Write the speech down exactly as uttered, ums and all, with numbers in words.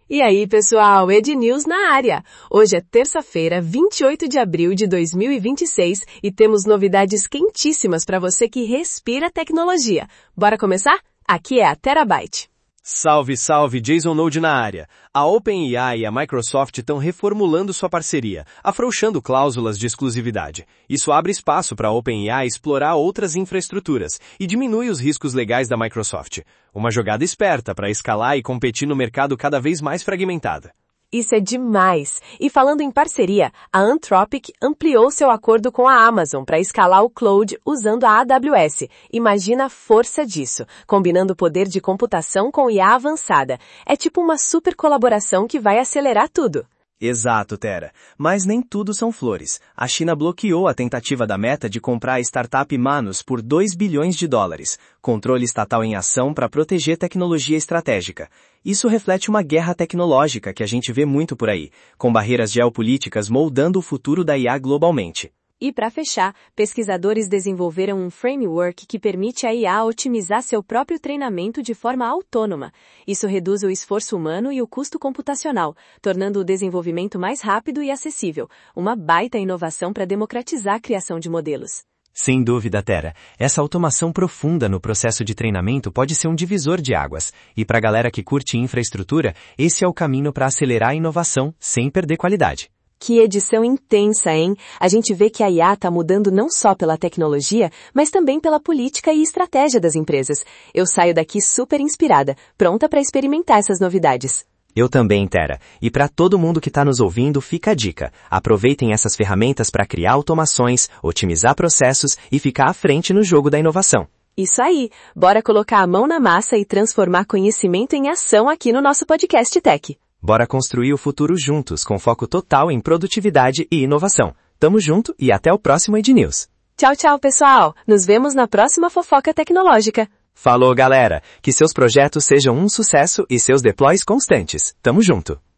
E aí, pessoal, Ednews na área. Hoje é terça-feira, vinte e oito de abril de dois mil e vinte e seis e temos novidades quentíssimas para você que respira tecnologia. Bora começar? Aqui é a Terabyte. Salve, salve, Jason Node na área. A OpenAI e a Microsoft estão reformulando sua parceria, afrouxando cláusulas de exclusividade. Isso abre espaço para a OpenAI explorar outras infraestruturas e diminui os riscos legais da Microsoft. Uma jogada esperta para escalar e competir no mercado cada vez mais fragmentado. Isso é demais! E falando em parceria, a Anthropic ampliou seu acordo com a Amazon para escalar o Cloud usando a A W S. Imagina a força disso, combinando o poder de computação com I A avançada. É tipo uma super colaboração que vai acelerar tudo. Exato, Tera. Mas nem tudo são flores. A China bloqueou a tentativa da Meta de comprar a startup Manus por dois bilhões de dólares. Controle estatal em ação para proteger tecnologia estratégica. Isso reflete uma guerra tecnológica que a gente vê muito por aí, com barreiras geopolíticas moldando o futuro da I A globalmente. E para fechar, pesquisadores desenvolveram um framework que permite a I A otimizar seu próprio treinamento de forma autônoma. Isso reduz o esforço humano e o custo computacional, tornando o desenvolvimento mais rápido e acessível. Uma baita inovação para democratizar a criação de modelos. Sem dúvida, Tera. Essa automação profunda no processo de treinamento pode ser um divisor de águas. E para a galera que curte infraestrutura, esse é o caminho para acelerar a inovação sem perder qualidade. Que edição intensa, hein? A gente vê que a I A está mudando não só pela tecnologia, mas também pela política e estratégia das empresas. Eu saio daqui super inspirada, pronta para experimentar essas novidades. Eu também, Tera. E para todo mundo que está nos ouvindo, fica a dica. Aproveitem essas ferramentas para criar automações, otimizar processos e ficar à frente no jogo da inovação. Isso aí! Bora colocar a mão na massa e transformar conhecimento em ação aqui no nosso podcast Tech. Bora construir o futuro juntos, com foco total em produtividade e inovação. Tamo junto e até o próximo Ednews. Tchau, tchau, pessoal! Nos vemos na próxima fofoca tecnológica. Falou, galera! Que seus projetos sejam um sucesso e seus deploys constantes. Tamo junto!